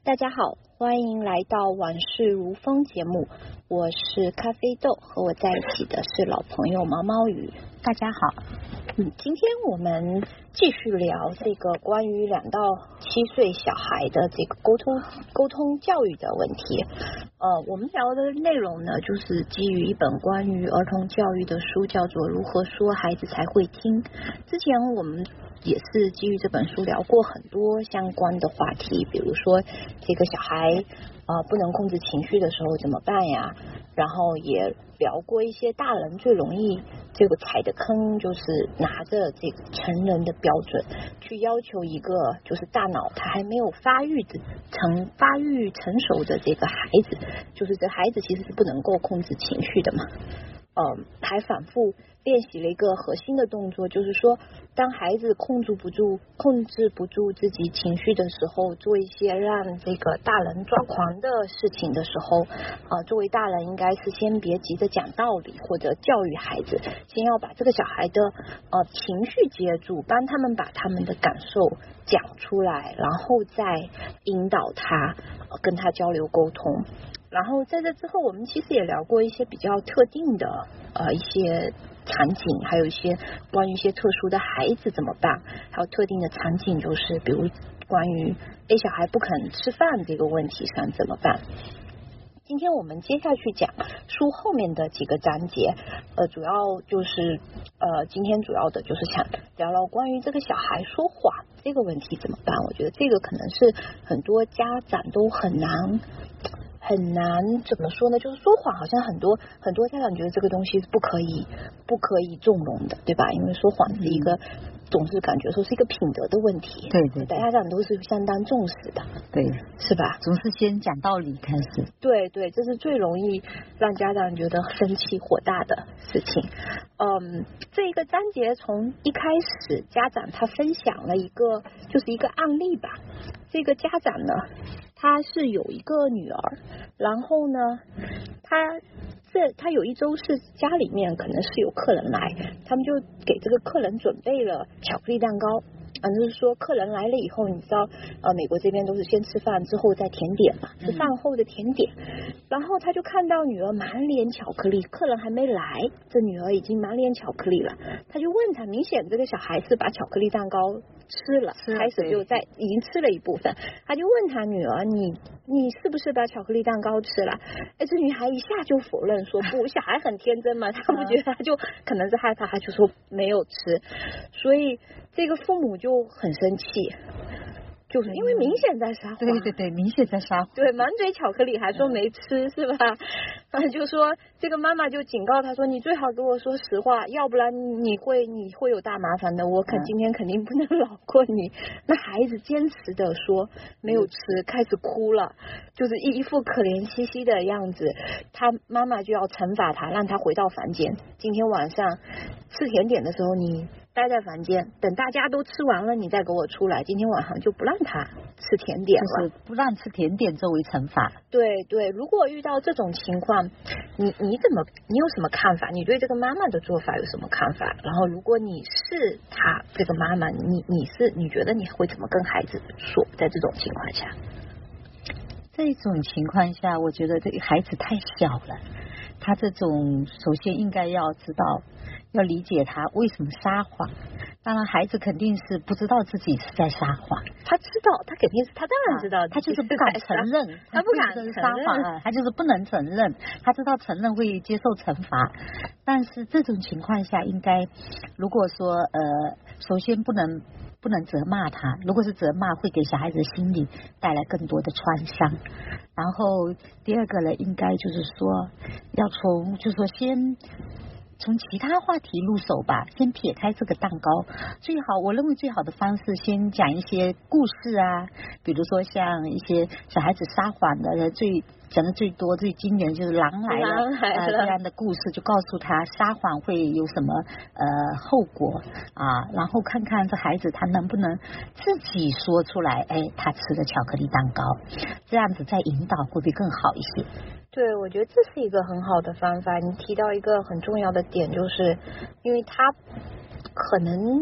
大家好，欢迎来到往事如风节目，我是咖啡豆，和我在一起的是老朋友毛毛雨。 大家好， 今天我们继续聊这个关于2到7岁小孩的这个沟通教育的问题。我们聊的内容呢，就是基于一本关于儿童教育的书，叫做《如何说孩子才会听》。之前我们也是基于这本书聊过很多相关的话题，比如说这个小孩不能控制情绪的时候怎么办呀，然后也聊过一些大人最容易这个踩的坑，就是拿着这个成人的标准去要求一个就是大脑他还没有发育成熟的这个孩子，就是这孩子其实是不能够控制情绪的嘛。还反复练习了一个核心的动作，就是说当孩子控制不住自己情绪的时候，做一些让这个大人抓狂的事情的时候，作为大人应该是先别急着讲道理或者教育孩子，先要把这个小孩的情绪接住，帮他们把他们的感受讲出来，然后再引导他跟他交流沟通。然后在这之后，我们其实也聊过一些比较特定的一些场景，还有一些关于一些特殊的孩子怎么办，还有特定的场景，就是比如关于小孩不肯吃饭这个问题上怎么办。今天我们接下去讲书后面的几个章节，主要就是今天主要的就是想聊聊关于这个小孩说谎这个问题怎么办。我觉得这个可能是很多家长都很难怎么说呢，就是说谎好像很多家长觉得这个东西是不可以纵容的，对吧？因为说谎是一个总是感觉说是一个品德的问题， 对， 家长都是相当重视的， 对， 是吧？ 总是先讲道理开始， 对，这是最容易让家长觉得生气火大的事情。这一个章节从一开始，家长他分享了一个案例吧。这个家长呢，他是有一个女儿，然后呢，他有一周是家里面可能是有客人来，他们就给这个客人准备了巧克力蛋糕。就是说客人来了以后，你知道美国这边都是先吃饭之后再甜点嘛，是饭后的甜点。然后他就看到女儿满脸巧克力，客人还没来，这女儿已经满脸巧克力了。他就问他，明显这个小孩是把巧克力蛋糕吃了，开始就已经吃了一部分。他就问他女儿，你是不是把巧克力蛋糕吃了？这女孩一下就否认说不，小孩很天真嘛，他不觉得，他就可能是害怕，他就说没有吃。所以这个父母就很生气，就是因为明显在撒谎。 对，明显在撒谎。 对，满嘴巧克力还说没吃，是吧？就说这个妈妈就警告他说，你最好跟我说实话，要不然你会有大麻烦的，我今天肯定不能饶过你。那孩子坚持的说没有吃，开始哭了，就是一副可怜兮兮的样子。他妈妈就要惩罚他，让他回到房间，今天晚上吃甜点的时候你待在房间，等大家都吃完了你再给我出来，今天晚上就不让他吃甜点了， 就是不让吃甜点作为惩罚。 对，如果遇到这种情况，你有什么看法？你对这个妈妈的做法有什么看法？然后如果你是他这个妈妈，你觉得你会怎么跟孩子说？在这种情况下， 这种情况下，我觉得这个孩子太小了，他这种首先应该要知道，要理解他为什么撒谎。当然孩子肯定是不知道自己是在撒谎， 他知道，他肯定是，他当然知道， 他就是不敢承认， 他不敢撒谎，他就是不能承认，他知道承认会接受惩罚。但是这种情况下，应该如果说首先不能责骂他，如果是责骂会给小孩子心里带来更多的创伤。然后第二个呢，应该就是说要就是说先从其他话题入手吧，先撇开这个蛋糕。我认为最好的方式，先讲一些故事啊，比如说像一些小孩子撒谎的讲的最多最经典就是狼来了这样的故事，就告诉他撒谎会有什么后果啊，然后看看这孩子他能不能自己说出来，他吃了巧克力蛋糕，这样子再引导会不会更好一些？ 对，我觉得这是一个很好的方法。你提到一个很重要的点，就是因为他可能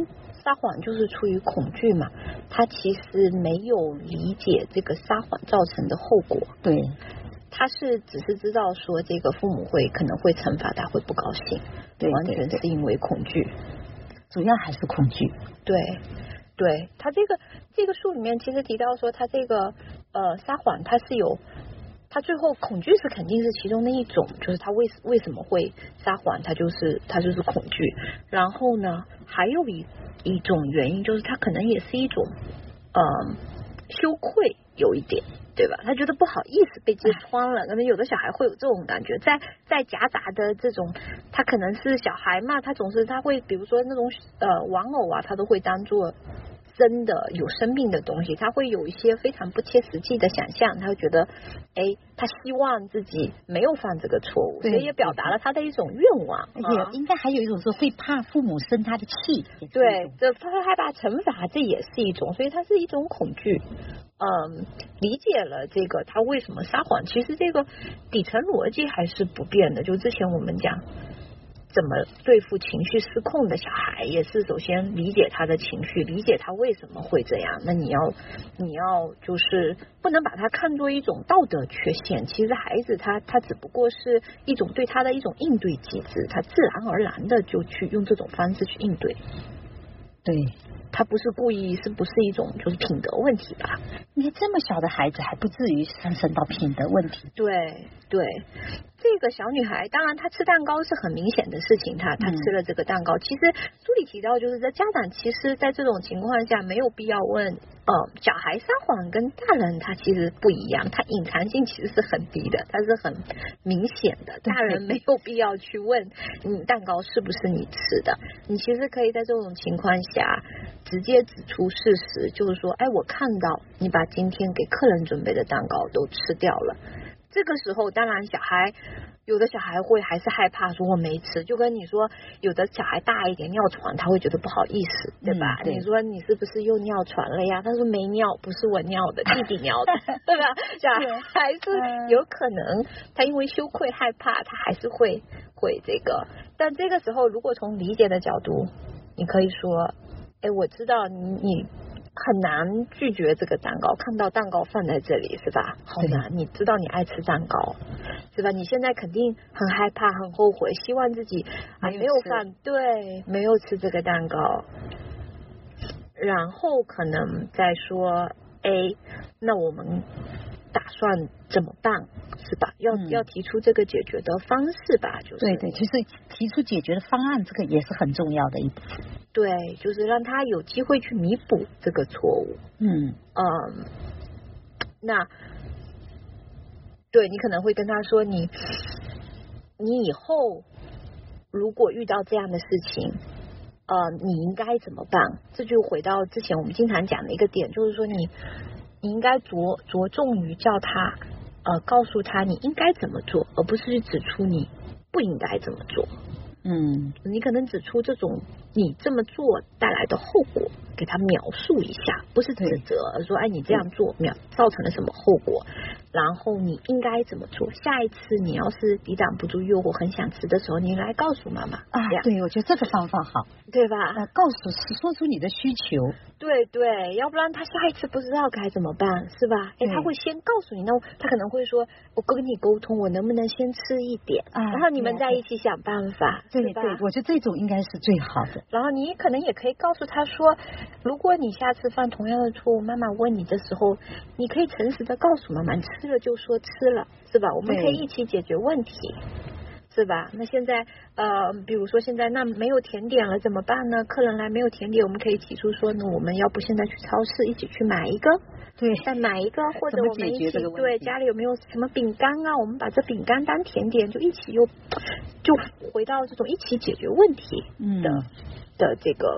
撒谎就是出于恐惧嘛，他其实没有理解这个撒谎造成的后果。 对， 他只是知道说这个父母可能会惩罚他，会不高兴， 对， 完全是因为恐惧， 主要还是恐惧。 对，他这个书里面其实提到说，他这个撒谎，他是有。他最后恐惧是肯定是其中的一种，就是他为什么会撒谎，他就是恐惧。然后呢，还有一种原因就是他可能也是一种羞愧，有一点，对吧？他觉得不好意思被揭穿了，可能有的小孩会有这种感觉，在夹杂的这种，他可能是小孩嘛，他会比如说那种玩偶啊，他都会当做真的有生命的东西，他会有一些非常不切实际的想象，他会觉得他希望自己没有犯这个错误，所以也表达了他的一种愿望。 也应该还有一种说会怕父母生他的气， 对，他会害怕惩罚，这也是一种，所以他是一种恐惧。理解了这个他为什么撒谎，其实这个底层逻辑还是不变的，就之前我们讲怎么对付情绪失控的小孩，也是首先理解他的情绪，理解他为什么会这样。那你要就是不能把它看作一种道德缺陷，其实孩子他只不过是一种对他的一种应对机制，他自然而然的就去用这种方式去应对。 对， 他不是故意，是不是一种就是品德问题吧？ 你看这么小的孩子还不至于上升到品德问题。 对，这个小女孩，当然她吃蛋糕是很明显的事情，她吃了这个蛋糕。其实书里提到，就是在家长其实在这种情况下没有必要问，小孩撒谎跟大人他其实不一样，他隐藏性其实是很低的，它是很明显的。大人没有必要去问你蛋糕是不是你吃的，你其实可以在这种情况下直接指出事实，就是说，我看到你把今天给客人准备的蛋糕都吃掉了。这个时候当然有的小孩会还是害怕说我没吃，就跟你说有的小孩大一点尿床他会觉得不好意思，对吧？你说你是不是又尿床了呀？他说没尿，不是我尿的，弟弟尿的对吧？小孩是有可能他因为羞愧害怕，他还是会这个。但这个时候如果从理解的角度，你可以说我知道你很难拒绝这个蛋糕，看到蛋糕放在这里是吧？好难，你知道你爱吃蛋糕是吧？你现在肯定很害怕很后悔，希望自己没有没有吃这个蛋糕，然后可能再说那我们打算怎么办是吧？要提出这个解决的方式吧，就是对，其实提出解决的方案，这个也是很重要的一部分。 对，就是让他有机会去弥补这个错误。那对你可能会跟他说，你以后如果遇到这样的事情，你应该怎么办？这就回到之前我们经常讲的一个点，就是说你应该着重于叫他告诉他你应该怎么做，而不是去指出你不应该怎么做。你可能指出这种你这么做带来的后果，给他描述一下，不是指责，而说你这样做造成了什么后果，然后你应该怎么做。下一次你要是抵挡不住诱惑，很想吃的时候，你来告诉妈妈对，我觉得这个方法好， 对吧？ 说出你的需求。 对，要不然他下一次不知道该怎么办，是吧？他会先告诉你，那他可能会说，我跟你沟通，我能不能先吃一点，然后你们在一起想办法， 对，我觉得这种应该是最好的。 然后你可能也可以告诉他说，如果你下次犯同样的错误，妈妈问你的时候，你可以诚实的告诉妈妈，吃了就说吃了，是吧？我们可以一起解决问题，是吧？那现在比如说现在那没有甜点了怎么办呢？客人来没有甜点，我们可以提出说呢，我们要不现在去超市一起去买一个，再买一个，或者我们一起家里有没有什么饼干啊？我们把这饼干当甜点，就一起就回到这种一起解决问题的这个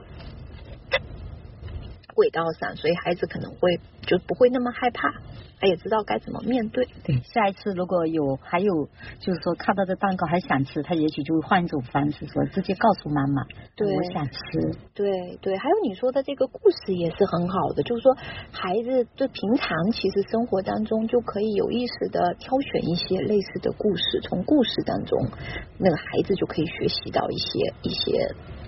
轨道上，所以孩子可能就不会那么害怕，他也知道该怎么面对。 对，下一次如果还有就是说看到这蛋糕还想吃，他也许就会换一种方式说，直接告诉妈妈，我想吃。 对，还有你说的这个故事也是很好的，就是说孩子就平常其实生活当中就可以有意识的挑选一些类似的故事，从故事当中那个孩子就可以学习到一些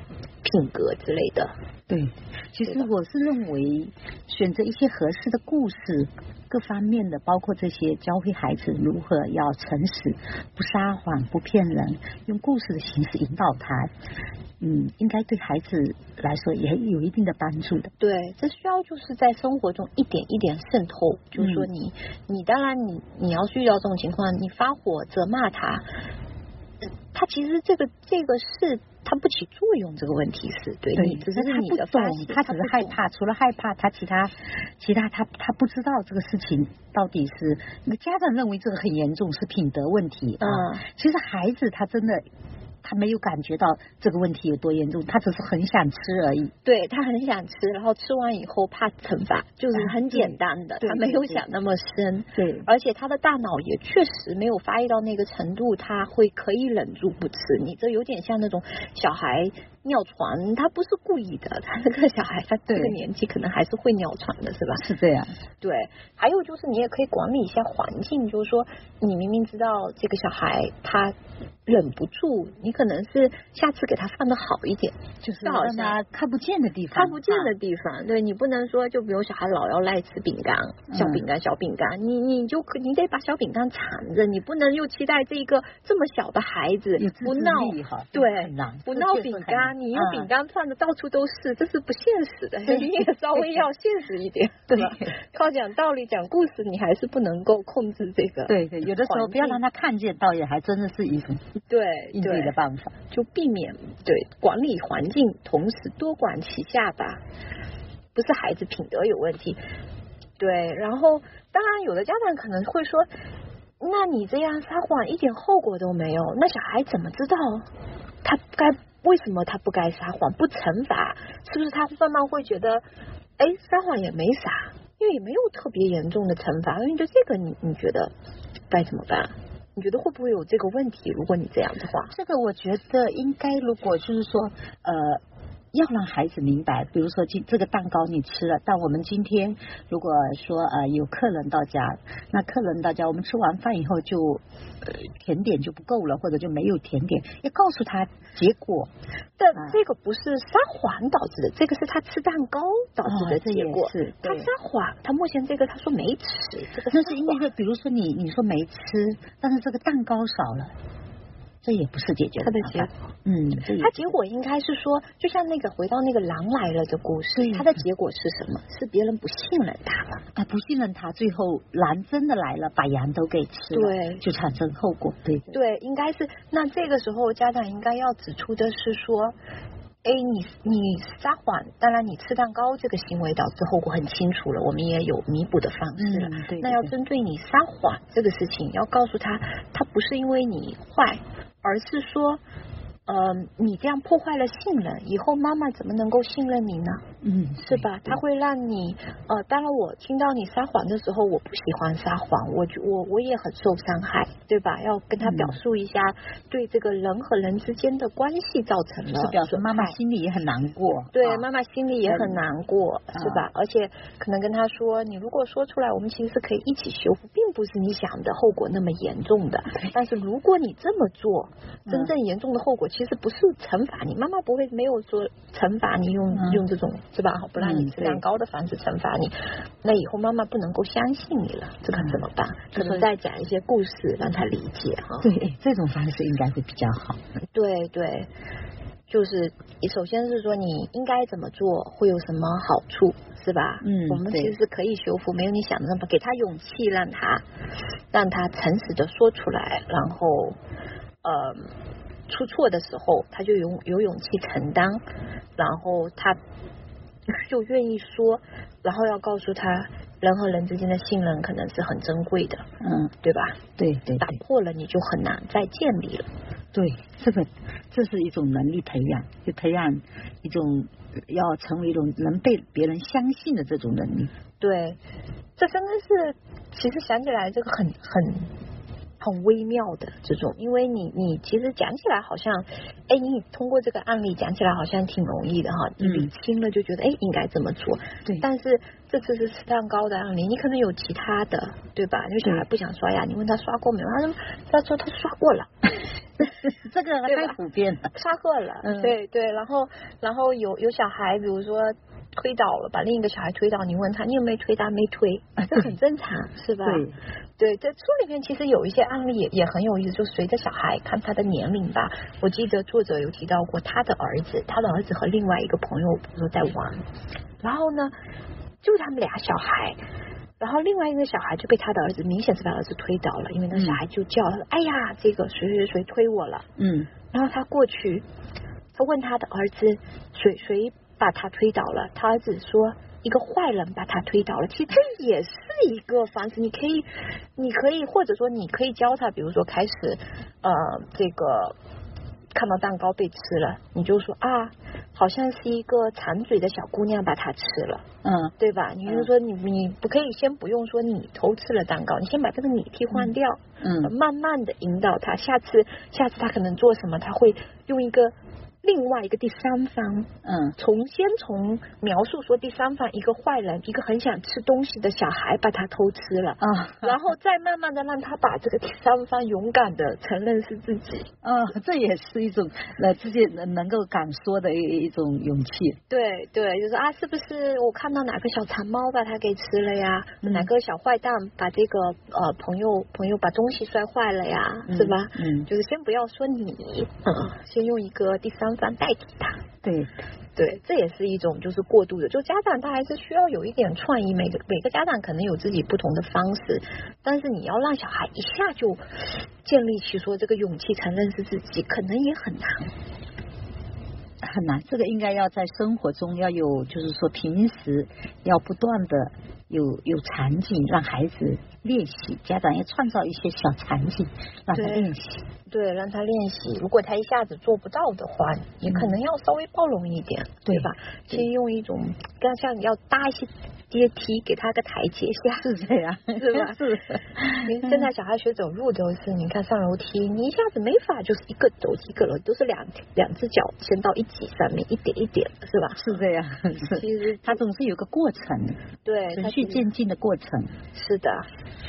品格之类的。 对，其实我是认为选择一些合适的故事，各方面的，包括这些教会孩子如何要诚实，不撒谎，不骗人，用故事的形式引导他，应该对孩子来说也有一定的帮助的。 对，这需要就是在生活中一点一点渗透，就是说你当然你要是遇到这种情况，你发火责骂他，他其实这个是他不起作用，这个问题是对你只是你的发泄， 他只是害怕，除了害怕，他其他他不知道这个事情到底是那个家长认为这个很严重，是品德问题啊。其实孩子他真的。他没有感觉到这个问题有多严重，他只是很想吃而已。 对，他很想吃，然后吃完以后怕惩罚，就是很简单的，他没有想那么深。 对， 而且他的大脑也确实没有发育到那个程度，他会可以忍住不吃。你这有点像那种小孩尿床，他不是故意的，他这个小孩他这个年纪可能还是会尿床的，是吧？ 是这样。 对，还有就是你也可以管理一下环境，就是说你明明知道这个小孩他忍不住，你可能是下次给他放的好一点， 就是让他看不见的地方， 对，你不能说就比如小孩老要赖吃饼干，小饼干，你得把小饼干藏着，你不能又期待这个这么小的孩子不闹，对，不闹饼干，你用饼干放的到处都是，这是不现实的，你也稍微要现实一点，对吧？靠讲道理讲故事，你还是不能够控制这个， 对，有的时候不要让他看见到，也还真的是一种应对的办法， 就避免管理环境，同时多管齐下吧，不是孩子品德有问题。对，然后当然有的家长可能会说，那你这样撒谎一点后果都没有，那小孩怎么知道为什么他不该撒谎？不惩罚，是不是他慢慢会觉得，撒谎也没啥，因为也没有特别严重的惩罚，因为就这个你觉得该怎么办？你觉得会不会有这个问题？如果你这样的话， 这个我觉得应该，如果就是说要让孩子明白，比如说这个蛋糕你吃了，但我们今天如果说有客人到家，那客人到家我们吃完饭以后就甜点就不够了，或者就没有甜点，要告诉他结果。 但这个不是撒谎导致的，这个是他吃蛋糕导致的结果。 是他撒谎，他目前这个他说没吃，这个那是因为比如说你说没吃，但是这个蛋糕少了。这也不是解决他的结果，他结果应该是说，就像那个回到那个狼来了的故事，他的结果是什么？是别人不信任他了不信任他，最后狼真的来了，把羊都给吃了， 对， 就产生后果， 对，应该是。那这个时候家长应该要指出的是说，你撒谎，当然你吃蛋糕这个行为导致后果很清楚了，我们也有弥补的方式了。那要针对你撒谎这个事情，要告诉他不是因为你坏，而是说你这样破坏了信任，以后妈妈怎么能够信任你呢？是吧？他会让你当然我听到你撒谎的时候，我不喜欢撒谎，我也很受伤害，对吧？要跟他表述一下对这个人和人之间的关系造成了， 是表示妈妈心里也很难过。 对，妈妈心里也很难过，是吧？而且可能跟他说，你如果说出来，我们其实是可以一起修复，并不是你想的后果那么严重的。但是如果你这么做，真正严重的后果其实不是惩罚你，妈妈不会没有说惩罚你用这种是吧？不让你吃蛋糕的方式惩罚你，那以后妈妈不能够相信你了，这个怎么办？可能再讲一些故事让他理解哈。 对，这种方式应该会比较好。 对，就是首先是说你应该怎么做，会有什么好处，是吧？我们其实是可以修复，没有你想的那么，给他勇气，让他诚实的说出来，然后出错的时候他就有勇气承担，然后他就愿意说，然后要告诉他人和人之间的信任可能是很珍贵的，对吧？ 对， 打破了你就很难再建立了。 对，这是一种能力培养，就培养一种要成为一种能被别人相信的这种能力。 对，这真的是其实想起来这个很很微妙的这种，因为你其实讲起来好像，哎，你通过这个案例讲起来好像挺容易的哈，你理清了就觉得哎应该这么做， 对。 但是这次是吃蛋糕的案例，你可能有其他的，对吧？有小孩不想刷牙，你问他刷过没有，他说他刷过了。 这个太普遍了， 刷过了，对对，然后有小孩，比如说推倒了，把另一个小孩推倒，你问他你有没有推，他没推，这很正常，是吧？对，在书里面其实有一些案例也很有意思，就随着小孩看他的年龄吧。我记得作者有提到过他的儿子和另外一个朋友比如说在玩，然后呢就他们俩小孩。然后另外一个小孩就被他的儿子，明显是把儿子推倒了，因为那小孩就叫他说：“哎呀，这个谁推我了？”然后他过去，他问他的儿子：“谁把他推倒了？”他儿子说：“一个坏人把他推倒了。”其实这也是一个方式，你可以或者说你可以教他，比如说开始这个。看到蛋糕被吃了，你就说啊，好像是一个馋嘴的小姑娘把它吃了，对吧？你就说你不可以先不用说你偷吃了蛋糕，你先把这个你替换掉，慢慢的引导他，下次他可能做什么，他会用一个另外一个第三方，从描述说第三方一个坏人，一个很想吃东西的小孩把他偷吃了，然后再慢慢的让他把这个第三方勇敢的承认是自己， 这也是一种自己能够敢说的一种勇气。 对，就是啊，是不是我看到哪个小馋猫把它给吃了呀？哪个小坏蛋把这个朋友把东西摔坏了呀？是吧？就是先不要说你，先用一个第三方代替他。对，这也是一种就是过渡的，就家长他还是需要有一点创意，每个家长可能有自己不同的方式，但是你要让小孩一下就建立起说这个勇气承认是自己，可能也很难， 这个应该要在生活中要有，就是说平时要不断的有场景让孩子练习，家长要创造一些小场景让他练习。 对，让他练习。如果他一下子做不到的话，你可能要稍微包容一点，对吧？先用一种，像你要搭一些阶梯，给他个台阶下， 是这样， 是吧？ 是。 现在小孩学走路都是，你看上楼梯，你一下子没法就是一个走几个楼，都是两只脚先到一级上面，一点一点的，是吧？ 是这样，是。其实他总是有个过程， 对， 循序渐进的过程。 是的。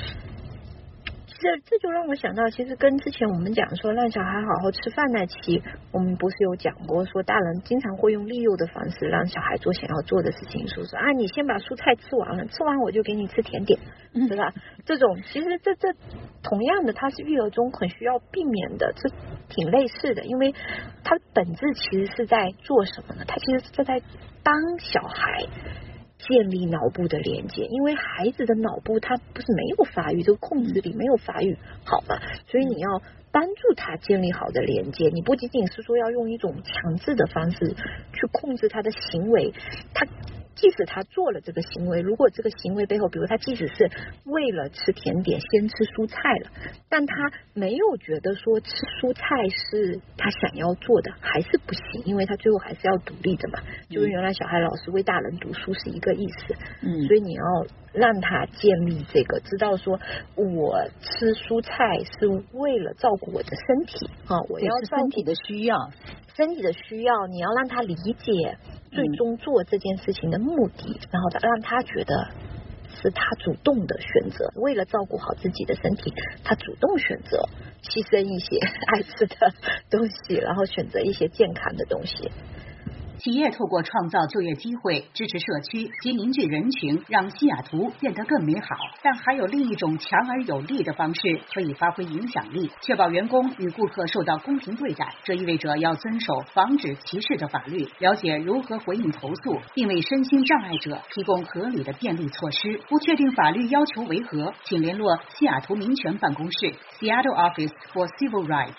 这就让我想到，其实跟之前我们讲说让小孩好好吃饭那期，我们不是有讲过说大人经常会用利诱的方式让小孩做想要做的事情，说啊你先把蔬菜吃完了，吃完我就给你吃甜点，是吧？这种其实这同样的，它是育儿中很需要避免的，这挺类似的，因为它的本质其实是在做什么呢？它其实是在帮小孩建立脑部的连接，因为孩子的脑部他不是没有发育，这个控制力没有发育好嘛，所以你要帮助他建立好的连接，你不仅仅是说要用一种强制的方式去控制他的行为，他即使他做了这个行为，如果这个行为背后，比如他即使是为了吃甜点先吃蔬菜了，但他没有觉得说吃蔬菜是他想要做的，还是不行，因为他最后还是要独立的嘛，就跟原来小孩老师为大人读书是一个意思。所以你要让他建立这个，知道说我吃蔬菜是为了照顾我的身体啊，我要照顾身体的需要， 你要让他理解最终做这件事情的目的，然后让他觉得是他主动的选择，为了照顾好自己的身体，他主动选择牺牲一些爱吃的东西，然后选择一些健康的东西。 企业透过创造就业机会、支持社区及凝聚人群，让西雅图变得更美好。但还有另一种强而有力的方式可以发挥影响力，确保员工与顾客受到公平对待。这意味着要遵守防止歧视的法律，了解如何回应投诉，并为身心障碍者提供合理的便利措施。不确定法律要求为何，请联络西雅图民权办公室 Seattle Office for Civil Rights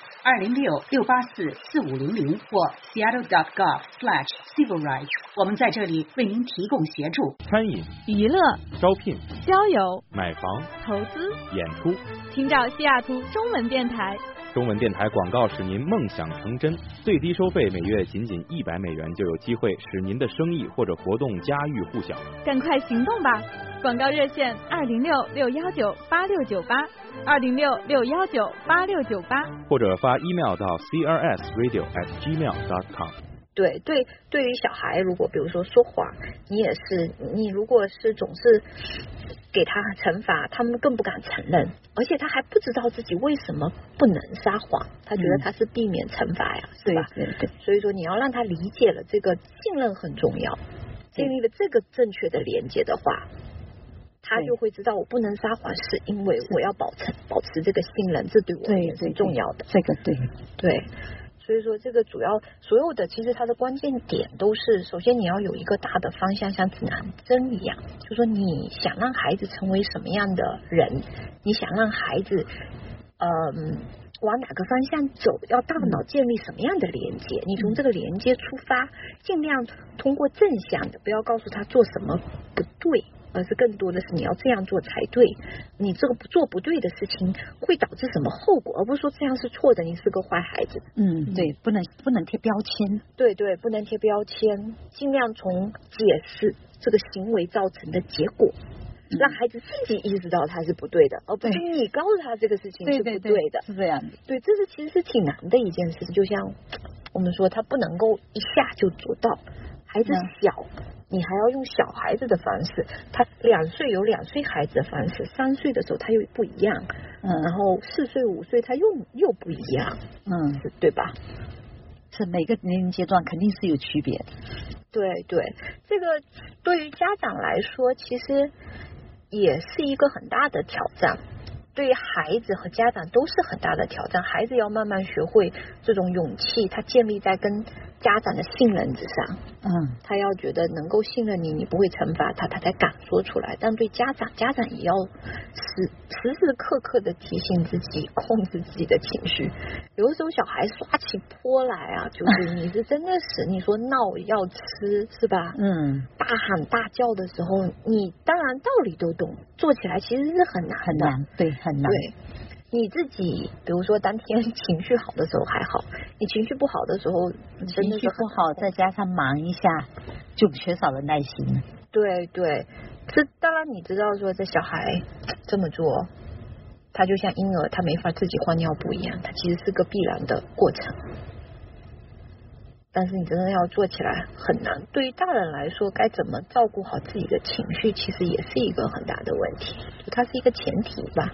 206-684-4500或 seattle.gov/civil rights。我们在这里为您提供协助。 餐饮、 娱乐、 招聘、 郊游、 买房、 投资、 演出， 请找西雅图中文电台。 中文电台广告使您梦想成真，最低收费每月仅$100就有机会使您的生意或者活动家喻户晓。 赶快行动吧！ 广告热线206-619-8698，206-619-8698， 或者发 email 到 crsradio@gmail.com。 对，对于小孩，如果比如说说谎，你如果是总是给他惩罚，他们更不敢承认，而且他还不知道自己为什么不能撒谎，他觉得他是避免惩罚呀，是吧？ 对。 所以说你要让他理解了这个信任很重要，建立了这个正确的连接的话，他就会知道我不能撒谎，是因为我要保持这个信任，这对我也是重要的。 这个对。 所以说这个主要所有的其实它的关键点都是，首先你要有一个大的方向，像指南针一样，就说你想让孩子成为什么样的人，你想让孩子往哪个方向走，要大脑建立什么样的连接，你从这个连接出发，尽量通过正向的，不要告诉他做什么不对，而是更多的是你要这样做才对，你这个做不对的事情会导致什么后果，而不是说这样是错的，你是个坏孩子。 对，不能贴标签。 对，不能贴标签，尽量从解释这个行为造成的结果，让孩子自己意识到他是不对的，而不是你告诉他这个事情是不对的。 是这样的。 对，这其实是挺难的一件事情，就像我们说他不能够一下就做到，孩子小你还要用小孩子的方式，他2岁有2岁孩子的方式，3岁的时候他又不一样，然后4岁5岁他又不一样，对吧？ 是每个年龄阶段肯定是有区别的。 对，这个对于家长来说其实也是一个很大的挑战，对于孩子和家长都是很大的挑战。孩子要慢慢学会这种勇气，他建立在跟家长的信任之上，他要觉得能够信任你不会惩罚他，他才敢说出来。但对家长也要时时刻刻的提醒自己，控制自己的情绪。有的时候小孩耍起泼来啊，就是你是真的是你说闹要吃是吧？大喊大叫的时候，你当然道理都懂，做起来其实是很难的， 很难。对。 你自己比如说当天情绪好的时候还好，你情绪不好的时候真的是情绪不好，再加上忙一下就缺少了耐心了。 对，这当然你知道说这小孩这么做，他就像婴儿他没法自己换尿布一样，他其实是个必然的过程，但是你真的要做起来很难。对于大人来说，该怎么照顾好自己的情绪其实也是一个很大的问题，它是一个前提吧。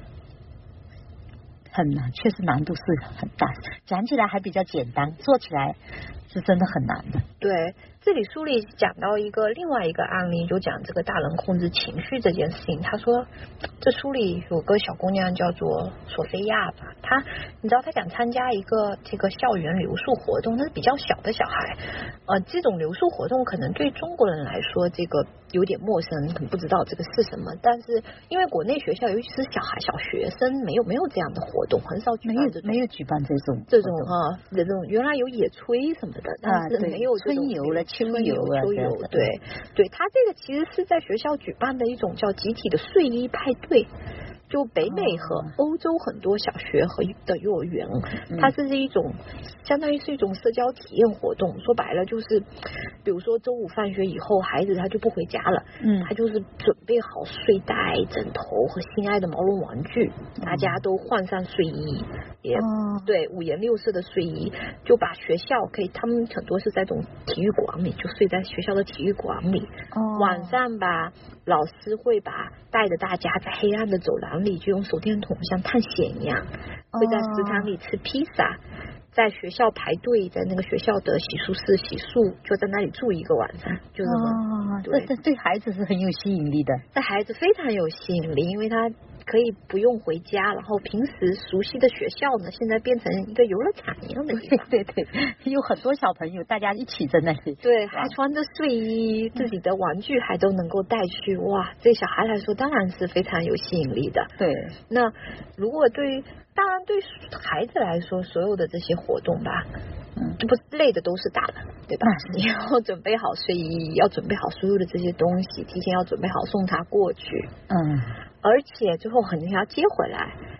很难，确实难度是很大，讲起来还比较简单，做起来是真的很难的。 对，这里书里讲到另外一个案例，就讲这个大人控制情绪这件事情。他说这书里有个小姑娘叫做索菲亚吧，你知道她想参加一个这个校园留宿活动，那是比较小的小孩，这种留宿活动可能对中国人来说这个有点陌生，可能不知道这个是什么，但是因为国内学校尤其是小学生没有这样的活动，很少举办没有举办这种原来有野炊什么的，但是没有春游了秋游对，他这个其实是在学校举办的一种叫集体的睡衣派对，就北美和欧洲很多小学和的幼儿园，它是一种相当于是一种社交体验活动。说白了就是，比如说周五放学以后，孩子他就不回家了，他就是准备好睡袋、枕头和心爱的毛绒玩具，大家都换上睡衣，也对5颜6色的睡衣，就把学校他们很多是在这种体育馆里，就睡在学校的体育馆里。晚上吧，老师会带着大家在黑暗的走廊里，就用手电筒像探险一样，会在食堂里吃披萨，在学校排队，在那个学校的洗漱室洗漱，就在那里住一个晚上，就这么。 这对孩子是很有吸引力的。 这孩子非常有吸引力，因为他可以不用回家，然后平时熟悉的学校呢，现在变成一个游乐场一样的地方。 对，有很多小朋友大家一起在那里。 对，还穿着睡衣，自己的玩具还都能够带去，哇，这小孩来说当然是非常有吸引力的。 对， 那如果当然对孩子来说，所有的这些活动吧，这不累的都是大人，对吧？你要准备好睡衣，要准备好所有的这些东西，提前要准备好送他过去。而且最后肯定要接回来，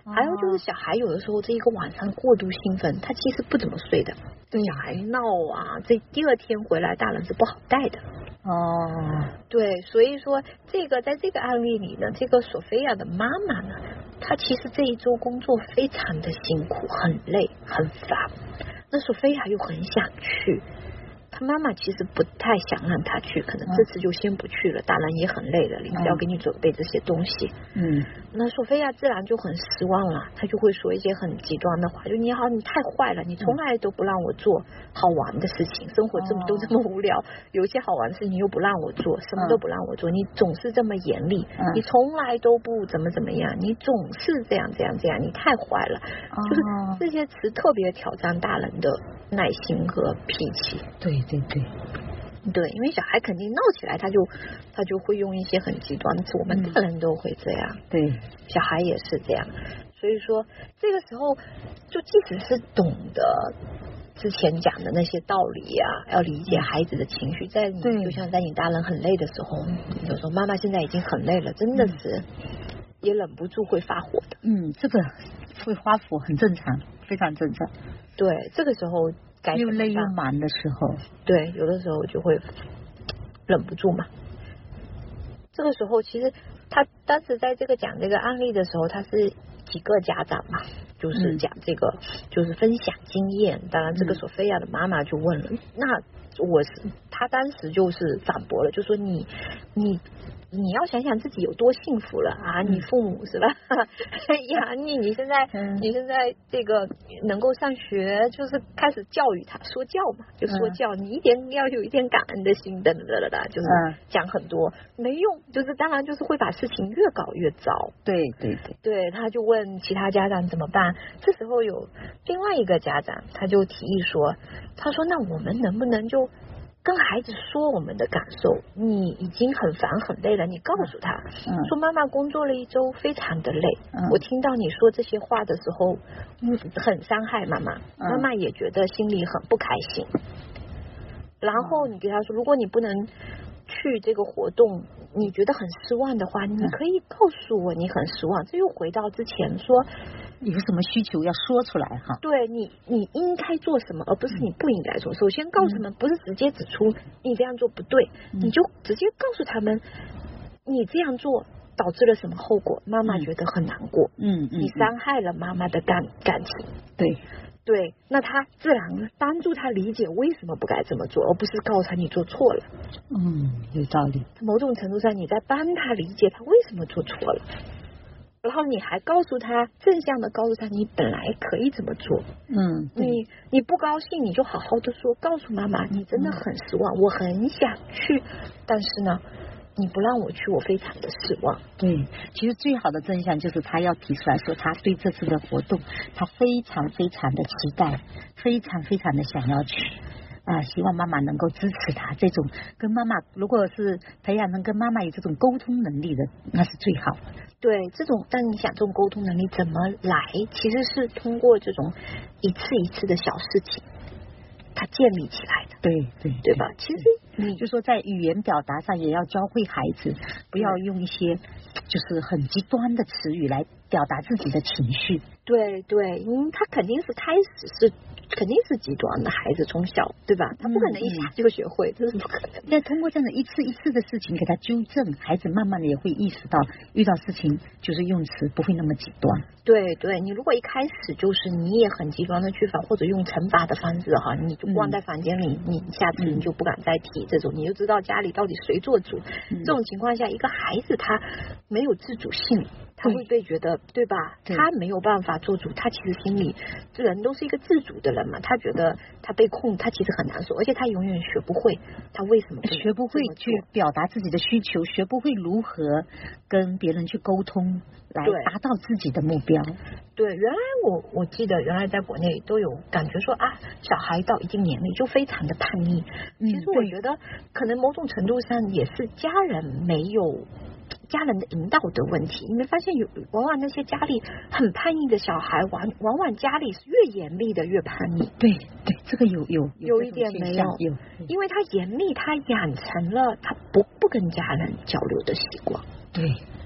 还有就是小孩有的时候这一个晚上过度兴奋，他其实不怎么睡的，对小孩闹啊，这第二天回来大人是不好带的。对，所以说这个在这个案例里呢，这个索菲亚的妈妈呢，她其实这一周工作非常的辛苦，很累很烦，那索菲亚又很想去，他妈妈其实不太想让他去，可能这次就先不去了，大人也很累了，临时要给你准备这些东西。那索菲亚自然就很失望了，他就会说一些很极端的话，就你好，你太坏了，你从来都不让我做好玩的事情，生活都这么无聊，有一些好玩的事情又不让我做，什么都不让我做，你总是这么严厉，你从来都不怎么样，你总是这样，你太坏了，就是这些词特别挑战大人的耐心和脾气。对，因为小孩肯定闹起来，他就会用一些很极端的词，我们大人都会这样，对，小孩也是这样。所以说这个时候，就即使是懂得之前讲的那些道理啊，要理解孩子的情绪，在你就像在你大人很累的时候，有时候妈妈现在已经很累了，真的是也忍不住会发火的。 这个会发火很正常，非常正常。 对，这个时候又累又忙的时候， 对，有的时候就会忍不住嘛。这个时候其实他当时在这个讲这个案例的时候，他是几个家长嘛，就是讲这个就是分享经验。当然这个索菲亚的妈妈就问了，那他当时就是反驳了，就说你要想想自己有多幸福了啊！你父母是吧？哎呀，你现在这个能够上学，就是开始教育他说教嘛，就说教，你一点要有一点感恩的心，等，就是讲很多没用，就是当然就是会把事情越搞越糟。对，他就问其他家长怎么办？这时候有另外一个家长，他就提议说，他说那我们能不能就跟孩子说我们的感受，你已经很烦很累了，你告诉他说妈妈工作了一周非常的累，我听到你说这些话的时候很伤害妈妈，妈妈也觉得心里很不开心。然后你给他说，如果你不能去这个活动，你觉得很失望的话，你可以告诉我你很失望。这又回到之前说有什么需求要说出来哈。 对，你应该做什么，而不是你不应该做。首先告诉他们，不是直接指出你这样做不对，你就直接告诉他们你这样做导致了什么后果，妈妈觉得很难过，你伤害了妈妈的感情。对，那他自然帮助他理解为什么不该这么做，而不是告诉他你做错了。 有道理。某种程度上你在帮他理解他为什么做错了，然后你还告诉他，正向的告诉他你本来可以怎么做。你不高兴你就好好的说，告诉妈妈你真的很失望，我很想去，但是呢你不让我去，我非常的失望。 对，其实最好的真相就是他要提出来说，他对这次的活动他非常非常的期待，非常非常的想要去希望妈妈能够支持他。这种跟妈妈如果是培养能跟妈妈有这种沟通能力的，那是最好的。 对，但你想这种沟通能力怎么来，其实是通过这种一次一次的小事情它建立起来的。对吧？其实你就说在语言表达上也要教会孩子不要用一些就是很极端的词语来表达自己的情绪。 对，因为他肯定是极端的孩子，从小对吧，他不可能一下就学会，这是不可能。 那通过这样的一次一次的事情给他纠正，孩子慢慢的也会意识到遇到事情就是用词不会那么极端。 对，你如果一开始就是你也很极端的去罚，或者用惩罚的方式哈，你就关在房间里，你下次你就不敢再提这种，你就知道家里到底谁做主。这种情况下，一个孩子他没有自主性，他会被觉得对吧，他没有办法做主，他其实心里这人都是一个自主的人嘛，他觉得他被控，他其实很难受，而且他永远学不会他为什么学不会去表达自己的需求，学不会如何跟别人去沟通来达到自己的目标。 对，原来我记得原来在国内都有感觉说小孩到一定年龄就非常的叛逆。其实我觉得可能某种程度上也是家人的引导的问题。你没发现往往那些家里很叛逆的小孩，往往家里是越严厉的越叛逆。 对，这个有一点没有，因为他严厉，他养成了他不跟家人交流的习惯。 对。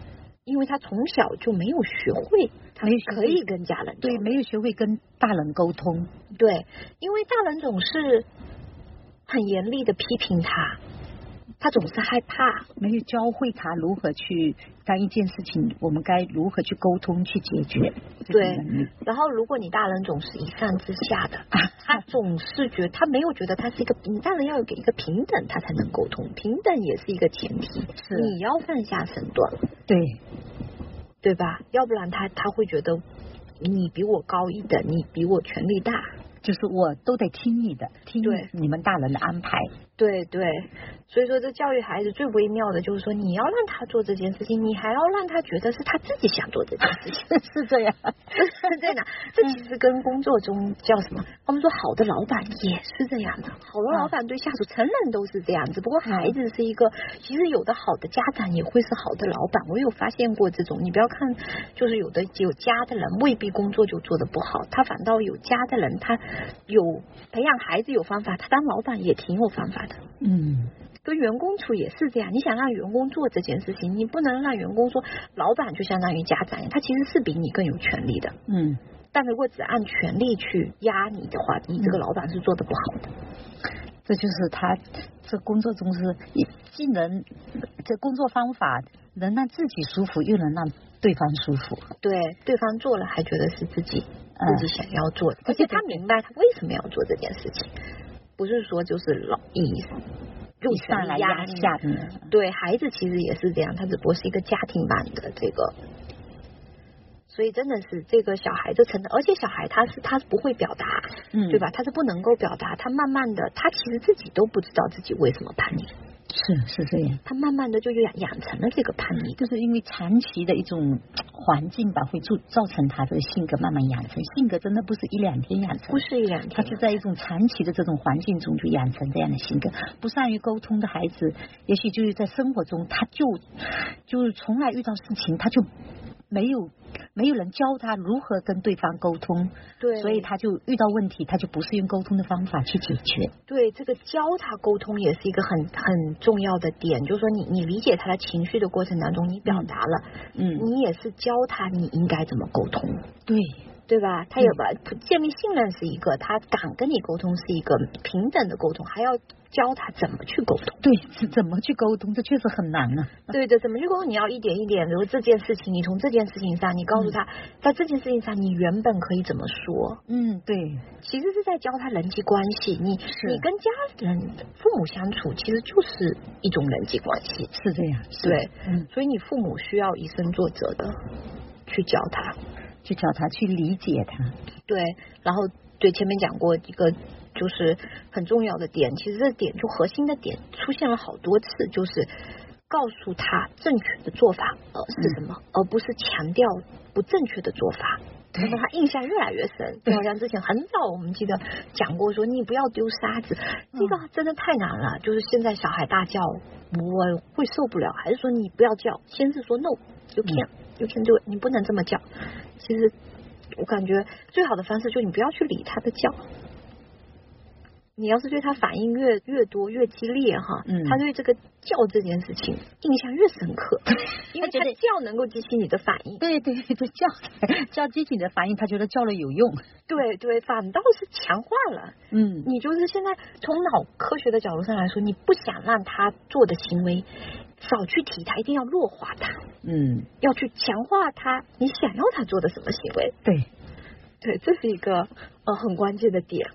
因为他从小就没有学会，他没有学会可以跟家人对，没有学会跟大人沟通。 对，因为大人总是很严厉的批评他，他总是害怕， 没有教会他如何去当一件事情，我们该如何去沟通去解决。 对，然后如果你大人总是一上之下的，他总是觉得他没有觉得他是一个，你大人要有一个平等，他才能沟通，平等也是一个前提， 是你要放下身段，对吧？要不然他会觉得你比我高一等，你比我权力大， 就是我都得听你的，听你们大人的安排。 对对，所以说这教育孩子最微妙的就是说，你要让他做这件事情，你还要让他觉得是他自己想做这件事情， 是这样， 是这样。这其实跟工作中叫什么？他们说好的老板也是这样的，好的老板对下属，成人都是这样子。不过孩子是一个，其实有的好的家长也会是好的老板。我有发现过这种，你不要看，就是有的有家的人未必工作就做得不好，他反倒有家的人，他有培养孩子有方法，他当老板也挺有方法的。跟员工处也是这样，你想让员工做这件事情，你不能让员工说老板就相当于家长，他其实是比你更有权利的。但如果只按权力去压你的话，你这个老板是做得不好的。 这就是他这工作中是既能这工作方法能让自己舒服，又能让对方舒服。 对，对方做了还觉得是自己想要做的，而且他明白他为什么要做这件事情，不是说就是用上来压下你。 对，孩子其实也是这样，他只不过是一个家庭版的这个。所以真的是这个小孩子成长，而且小孩他是不会表达，对吧？他是不能够表达，他慢慢的，他其实自己都不知道自己为什么叛逆。 是这样， 他慢慢的就养成了这个叛逆， 就是因为长期的一种环境吧，会造成他的性格慢慢养成。性格真的不是一两天养成， 不是一两天， 他是在一种长期的这种环境中就养成这样的性格。不善于沟通的孩子，也许就是在生活中，他就是从来遇到事情，他就没有人教他如何跟对方沟通， 对， 所以他就遇到问题，他就不是用沟通的方法去解决。 对，这个教他沟通也是一个很重要的点，就是说你理解他的情绪的过程当中，你表达了，你也是教他你应该怎么沟通，对吧？他有建立信任是一个，他敢跟你沟通是一个平等的沟通，还要教他怎么去沟通。 对，怎么去沟通，这确实很难啊。 对的，怎么去沟通？你要一点一点，比如这件事情，你从这件事情上，你告诉他，在这件事情上，你原本可以怎么说？ 对， 其实是在教他人际关系。你跟家人、父母相处，其实就是一种人际关系。 是这样， 对，所以你父母需要以身作则的去教他。 去教他，去理解他。 对，然后对前面讲过一个就是很重要的点，其实这点就核心的点出现了好多次，就是告诉他正确的做法是什么，而不是强调不正确的做法。让他印象越来越深，就好像之前很早我们记得讲过说你不要丢沙子，这个真的太难了。就是现在小孩大叫我会受不了，还是说你不要叫，先是说 no you can't do it， 你不能这么叫。其实我感觉最好的方式就是你不要去理他的叫，你要是对他反应越多越激烈哈，他对这个叫这件事情印象越深刻，因为他叫能够激起你的反应。 对，叫激起你的反应，他觉得叫了有用。 对，反倒是强化了。你就是现在从脑科学的角度上来说，你不想让他做的行为少去提他，一定要弱化他。要去强化他你想要他做的什么行为。对，这是一个很关键的点。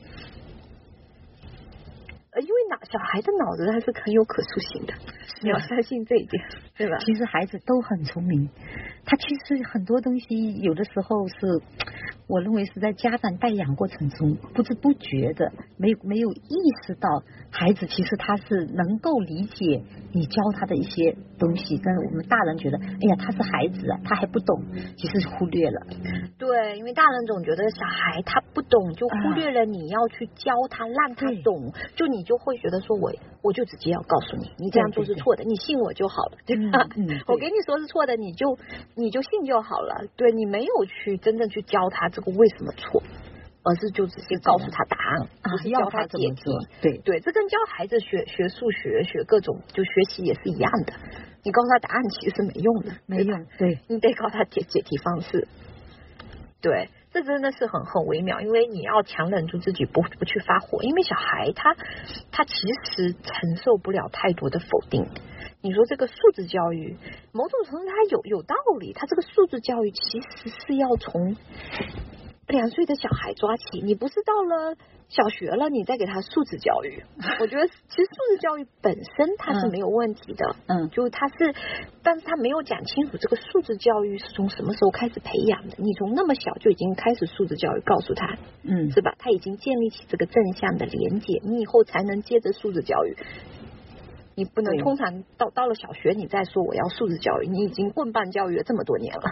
因为小孩的脑子它是很有可塑性的，你要相信这一点，对吧？ 其实孩子都很聪明，他其实很多东西有的时候是我认为是在家长带养过程中不知不觉的没有意识到，孩子其实他是能够理解你教他的一些东西，但是我们大人觉得哎呀他是孩子啊，他还不懂，其实是忽略了。 对，因为大人总觉得小孩他不懂，就忽略了你要去教他让他懂，就你就会觉得说我就直接要告诉你，你这样做是错的，你信我就好了，对吧？我给你说是错的，你就信就好了。对，你没有去真正去教他这个为什么错，而是就直接告诉他答案，不是教他解题。对，这跟教孩子学数学、学各种就学习也是一样的。 你告诉他答案其实是没用的， 没用，对， 你得告诉他解题方式。对，这真的是很微妙，因为你要强忍住自己不去发火，因为小孩他其实承受不了太多的否定。你说这个素质教育，某种程度它有道理，它这个素质教育其实是要从2岁的小孩抓起，你不是到了小学了你再给他素质教育。我觉得其实素质教育本身它是没有问题的，就它是，但是他没有讲清楚这个素质教育是从什么时候开始培养的。你从那么小就已经开始素质教育，告诉他，是吧？他已经建立起这个正向的连结，你以后才能接着素质教育。你不能通常到了小学你再说我要素质教育，你已经棍棒教育了这么多年了。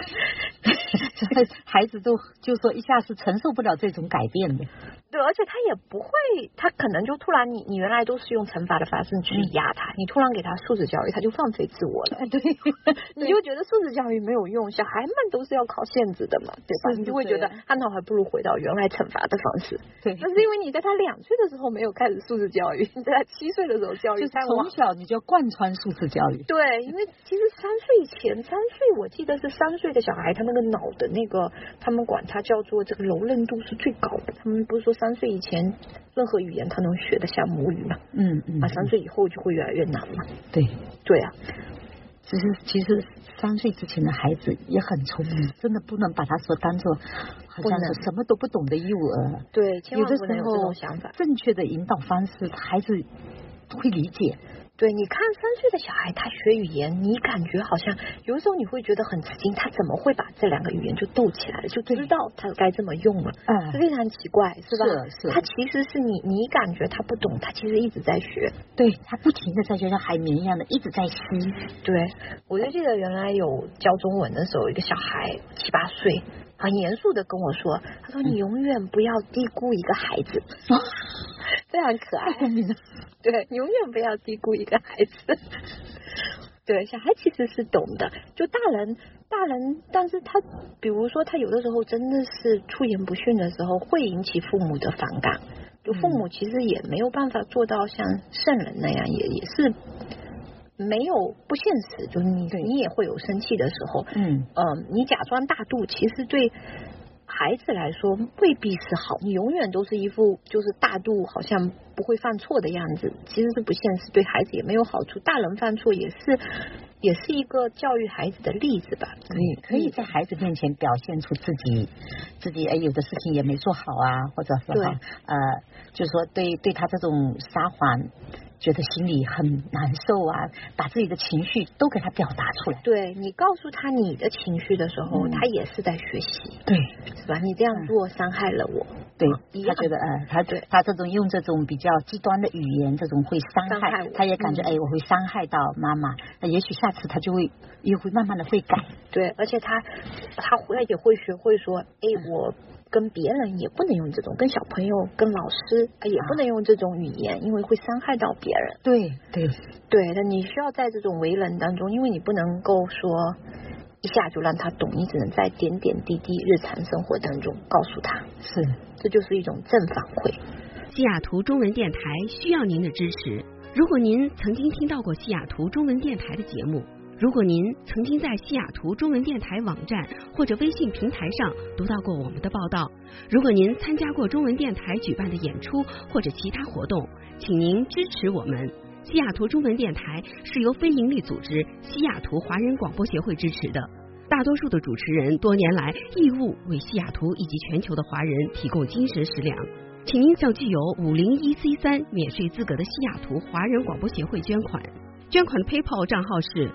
孩子就说一下是承受不了这种改变的。 对，而且他也不会，他可能就突然你原来都是用惩罚的方式去压他，你突然给他素质教育，他就放飞自我了。对，你就觉得素质教育没有用，小孩们都是要考限制的嘛，对吧？你就会觉得他那还不如回到原来惩罚的方式。对，那是因为你在他2岁的时候没有开始素质教育，你在他7岁的时候教育， 从小你就要贯穿素质教育。 对，因为其实3岁以前，3岁我记得是3岁的小孩，他那个脑的那个，他们管它叫做这个柔韧度是最高的。他们不是说3岁以前任何语言他能学得像母语嘛？3岁以后就会越来越难嘛。对啊， 其实3岁之前的孩子也很聪明，真的不能把他说当做好像是什么都不懂的幼儿。 对，千万不能有这种想法。 正确的引导方式，孩子会理解。 对，你看3岁的小孩他学语言，你感觉好像有的时候你会觉得很吃惊，他怎么会把这2个语言就斗起来了，就知道他该这么用了，是非常奇怪，是吧？是。他其实是你感觉他不懂，他其实一直在学。 对，他不停的在学，像海绵一样的一直在吸。 对，我就记得原来有教中文的时候，一个小孩7、8岁。很严肃的跟我说，他说你永远不要低估一个孩子。非常可爱。对，永远不要低估一个孩子。对，小孩其实是懂的，就大人，但是他比如说他有的时候真的是出言不逊的时候，会引起父母的反感。就父母其实也没有办法做到像圣人那样，也是没有不现实，就是你也会有生气的时候。你假装大度，其实对孩子来说未必是好。你永远都是一副就是大度，好像不会犯错的样子，其实是不现实，对孩子也没有好处。大人犯错也是一个教育孩子的例子吧。 可以在孩子面前表现出自己有的事情也没做好啊，或者是就是说对他这种撒谎觉得心里很难受啊，把自己的情绪都给他表达出来。 对，你告诉他你的情绪的时候，他也是在学习。 对， 是吧？你这样做伤害了我。 对，他觉得他这种用这种比较极端的语言，这种会伤害我，他也感觉我会伤害到妈妈。那也许下次他也会慢慢的会改。 对，而且他也会学会说，我跟别人也不能用这种，跟小朋友跟老师也不能用这种语言，因为会伤害到别人。对，那你需要在这种为人当中，因为你不能够说一下就让他懂，你只能在点点滴滴日常生活当中告诉他。这就是一种正反馈。 西雅图中文电台需要您的支持。如果您曾经听到过西雅图中文电台的节目，如果您曾经在西雅图中文电台网站或者微信平台上读到过我们的报道，如果您参加过中文电台举办的演出或者其他活动，请您支持我们。西雅图中文电台是由非营利组织西雅图华人广播协会支持的，大多数的主持人多年来义务为西雅图以及全球的华人提供精神食粮，请您向具有501C3免税资格的西雅图华人广播协会捐款。捐款的 PayPal 账号是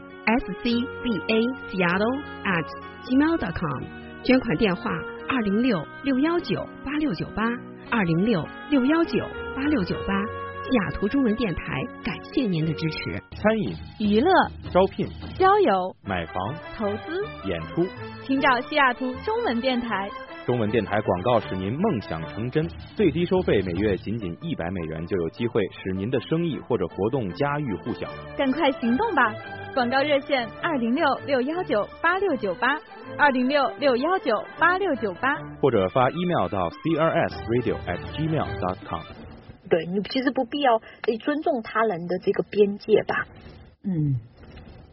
scbaseattle@gmail.com， 捐款电话206-619-8698，206-619-8698。西雅图中文电台感谢您的支持。 餐饮、 娱乐、 招聘、 交友、 买房、 投资、 演出， 请找西雅图中文电台。 中文电台广告使您梦想成真，最低收费每月仅100美元，就有机会使您的生意或者活动家喻户晓。 赶快行动吧！广告热线206-619-8698，206-619-8698， 或者发 email 到 crsradio@gmail.com。 对，你其实不必要尊重他人的这个边界吧。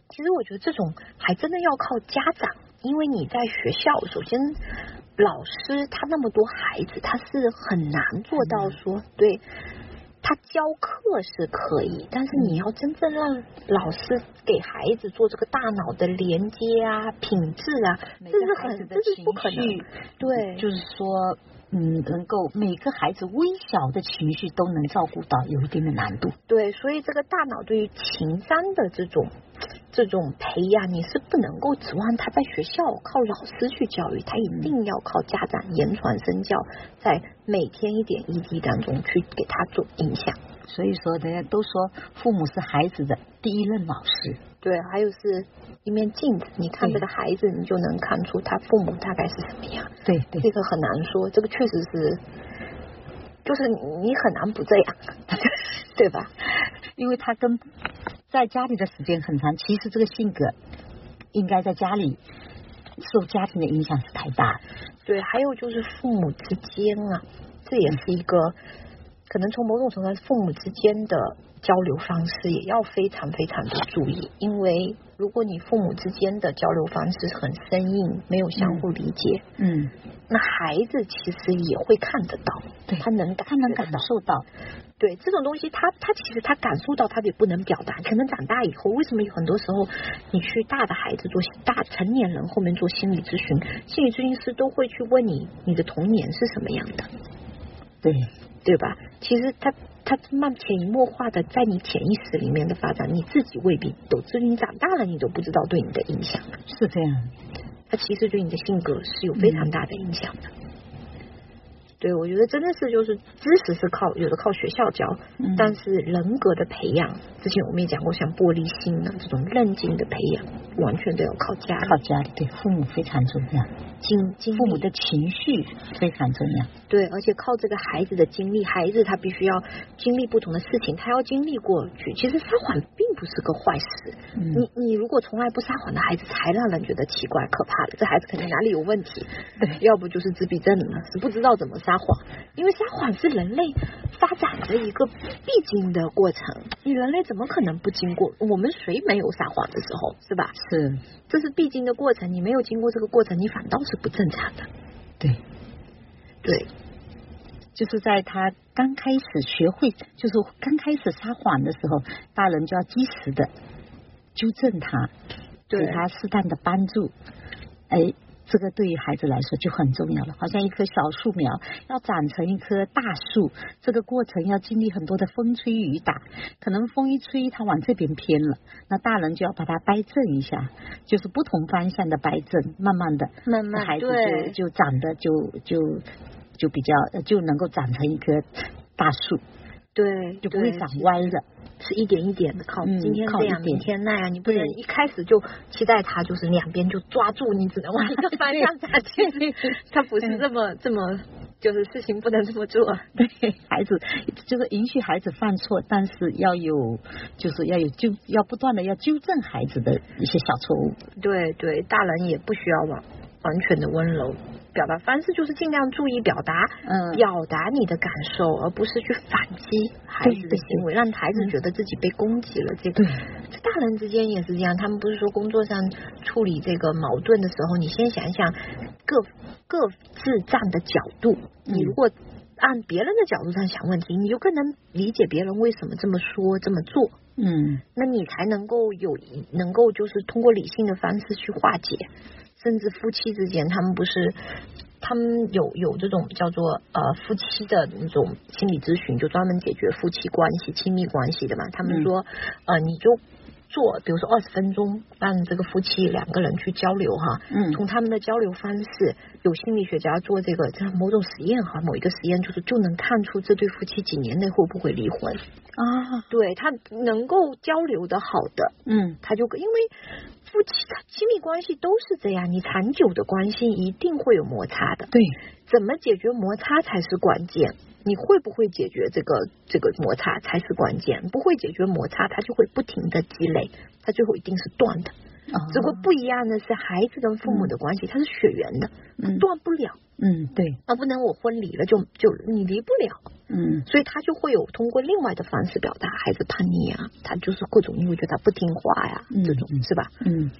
其实我觉得这种还真的要靠家长，因为你在学校，首先老师他那么多孩子，他是很难做到说，对，他教课是可以，但是你要真正让老师给孩子做这个大脑的连接啊、品质啊，这是不可能。对， 就是说。能够每个孩子微小的情绪都能照顾到，有一定的难度。 对，所以这个大脑对于情商的这种培养，你是不能够指望他在学校靠老师去教育，他一定要靠家长言传身教，在每天一点一滴当中去给他做影响。 所以说，人家都说父母是孩子的第一任老师。 对，还有是一面镜子，你看这个孩子，你就能看出他父母大概是什么样。 对， 这个很难说，这个确实是，就是你很难不这样，对吧？ 因为他跟在家里的时间很长，其实这个性格应该在家里受家庭的影响是太大。 对，还有就是父母之间啊，这也是一个可能从某种程度上，父母之间的交流方式也要非常非常的注意，因为如果你父母之间的交流方式很生硬，没有相互理解，那孩子其实也会看得到， 对， 他能感受到， 对这种东西他其实他感受到，他也不能表达。可能长大以后，为什么有很多时候你去大的孩子做大成年人后面做心理咨询，心理咨询师都会去问你的童年是什么样的，对吧？其实他潜移默化的在你潜意识里面的发展，你自己未必都至于你长大了你都不知道对你的影响。 是这样， 它其实对你的性格是有非常大的影响的。对，我觉得真的是就是知识是有的靠学校教，但是人格的培养，之前我们也讲过，像玻璃心啊这种韧劲的培养，完全都要靠家里。 对，父母非常重要，父母的情绪非常重要。 对，而且靠这个孩子的经历，孩子他必须要经历不同的事情，他要经历过去。其实撒谎并不是个坏事，你如果从来不撒谎的孩子，才让人觉得奇怪可怕的，这孩子肯定哪里有问题。对，要不就是自闭症了，是不知道怎么撒谎。因为撒谎是人类发展的一个必经的过程，你人类怎么可能不经过？我们谁没有撒谎的时候，是吧？ 是， 这是必经的过程，你没有经过这个过程，你反倒是不正常的。对， 就是在他刚开始学会，就是刚开始撒谎的时候，大人就要及时的纠正他，给他适当的帮助。这个对于孩子来说就很重要了，好像一棵小树苗要长成一棵大树，这个过程要经历很多的风吹雨打，可能风一吹它往这边偏了，那大人就要把它掰正一下，就是不同方向的掰正，慢慢的孩子就长得就比较就能够长成一棵大树， 对， 就不会长歪了。 是一点一点的靠今天这样明天那样，你不能一开始就期待他就是两边就抓住，你只能往一个方向打去，他不是这么就是事情不能这么做。 对，孩子就是允许孩子犯错，但是要不断的要纠正孩子的一些小错误。 对，大人也不需要完全的温柔。表达方式就是尽量注意表达你的感受，而不是去反击孩子的行为，让孩子觉得自己被攻击了。这大人之间也是这样，他们不是说工作上处理这个矛盾的时候，你先想一想各自站的角度，你如果按别人的角度上想问题，你就更能理解别人为什么这么说这么做。那你才能够就是通过理性的方式去化解。甚至夫妻之间，他们有这种叫做夫妻的那种心理咨询，就专门解决夫妻关系、亲密关系的嘛。他们说你就做，比如说20分钟，让这个夫妻2个人去交流哈，从他们的交流方式，有心理学家做这某种实验哈，某一个实验就能看出这对夫妻几年内会不会离婚啊？对，他能够交流的好的，他就因为夫妻亲密关系都是这样，你长久的关系一定会有摩擦的。对，怎么解决摩擦才是关键。你会不会解决这个摩擦才是关键，不会解决摩擦，它就会不停的积累，它最后一定是断的。只不过不一样的是，孩子跟父母的关系它是血缘的，断不了。对，不能我婚离了就你离不了。 所以他就会有通过另外的方式表达孩子叛逆啊，他就是各种因为觉得他不听话呀，这种是吧？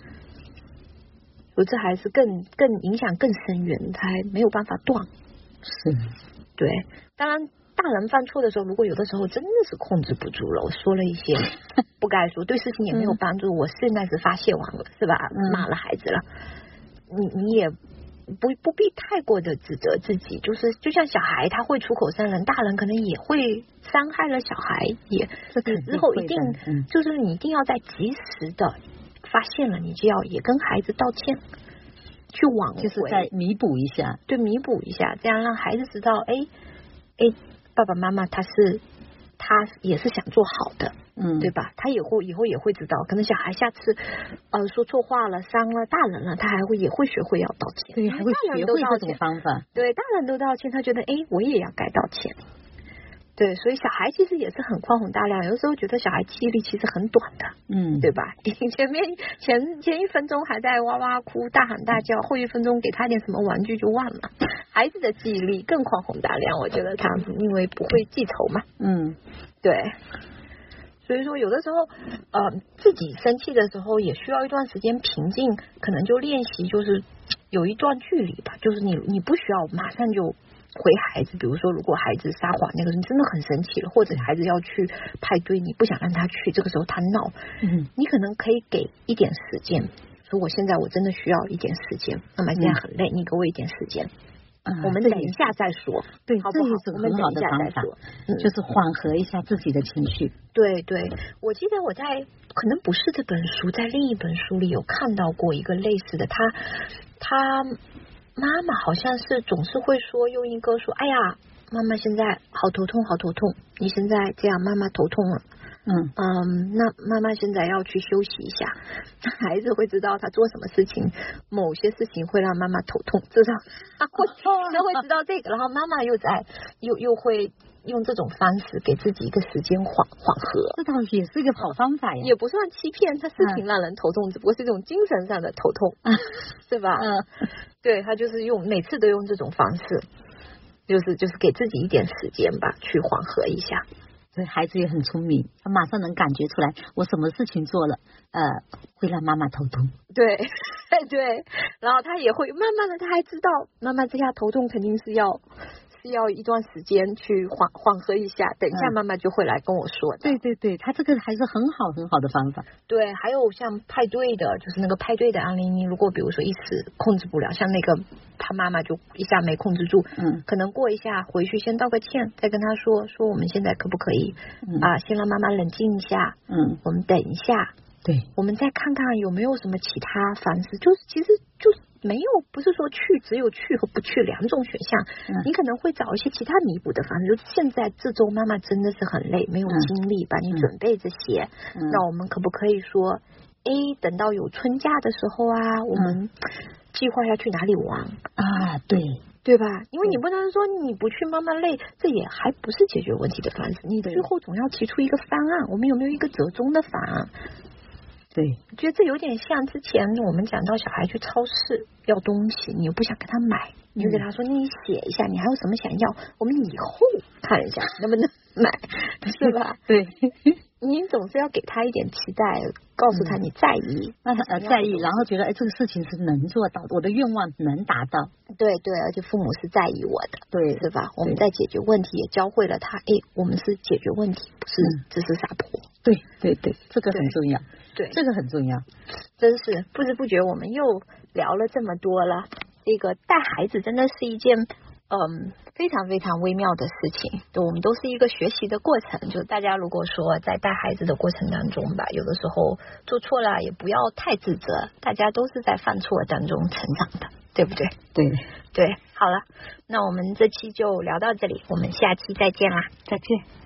所以这还是更影响更深远，他还没有办法断。 是， 对，当然大人犯错的时候，如果有的时候真的是控制不住了，我说了一些不该说，对事情也没有帮助，我现在是发泄完了，是吧？骂了孩子了，你也不必太过的指责自己，就是就像小孩他会出口伤人，大人可能也会伤害了小孩，也之后一定就是你一定要在及时的发现了，你就要也跟孩子道歉，去挽回， 就是再弥补一下， 对，弥补一下，这样让孩子知道，哎，爸爸妈妈他也是想做好的，对吧？他以后也会知道，可能小孩下次说错话了，伤了大人了，他也会学会要道歉， 对，还会学会这种方法， 对，大人都道歉，他觉得我也要该道歉。对，所以小孩其实也是很宽宏大量，有的时候觉得小孩记忆力其实很短的，对吧？前一分钟还在哇哇哭大喊大叫，后一分钟给他点什么玩具就忘了。孩子的记忆力更宽宏大量，我觉得他因为不会记仇嘛，对。所以说有的时候自己生气的时候也需要一段时间平静，可能就练习就是有一段距离吧，就是你不需要马上就回孩子，比如说如果孩子撒谎那个人真的很生气了，或者孩子要去派对，你不想让他去，这个时候他闹，你可能可以给一点时间，说我现在我真的需要一点时间，妈妈现在很累，你给我一点时间，我们等一下再说， 对， 好不好？ 这也是很好的方法，就是缓和一下自己的情绪。 对对，我记得我在可能不是这本书，在另一本书里有看到过一个类似的，他妈妈好像是总是会说用一个说，哎呀，妈妈现在好头痛，好头痛，你现在这样，妈妈头痛了。那妈妈现在要去休息一下，孩子会知道他做什么事情，某些事情会让妈妈头痛，至少他会知道这个，然后妈妈又会用这种方式给自己一个时间缓和， 这倒也是一个好方法呀， 也不算欺骗，他事情让人头痛，只不过是一种精神上的头痛，对吧？对，他就是每次都用这种方式，就是给自己一点时间吧，去缓和一下。 所以孩子也很聪明，他马上能感觉出来我什么事情做了会让妈妈头痛。 对对，然后他也会慢慢的，他还知道妈妈这下头痛肯定是要一段时间去缓和一下，等一下妈妈就会来跟我说的。 对对，他这个还是很好的方法。 对，还有像派对的，就是那个派对的案例，你如果比如说一时控制不了，像那个他妈妈就一下没控制住，可能过一下回去先道个歉，再跟他说我们现在可不可以先让妈妈冷静一下，我们等一下， 对， 我们再看看有没有什么其他方式，就是其实就是没有，不是说只有去和不去两种选项，你可能会找一些其他弥补的方式。就现在这周妈妈真的是很累，没有精力帮你准备这些，那我们可不可以说等到有春假的时候我们计划要去哪里玩对吧？因为你不能说你不去妈妈累，这也还不是解决问题的方式，你最后总要提出一个方案，我们有没有一个折中的方案？对，我觉得这有点像之前我们讲到小孩去超市要东西，你又不想给他买，你就给他说你写一下你还有什么想要，我们以后看一下能不能买，是吧？ 对， 你总是要给他一点期待，告诉他你在意， 让他在意，然后觉得这个事情是能做到，我的愿望能达到。 对对，而且父母是在意我的， 对， 是吧？我们在解决问题，也教会了他，我们是解决问题，不是只是撒泼。 对对对，这个很重要。 对， 这个很重要。 真是不知不觉我们又聊了这么多了。这个带孩子真的是一件非常非常微妙的事情，对，我们都是一个学习的过程。就大家如果说在带孩子的过程当中吧，有的时候做错了也不要太自责，大家都是在犯错当中成长的，对不对？ 对对，好了，那我们这期就聊到这里，我们下期再见啦， 再见。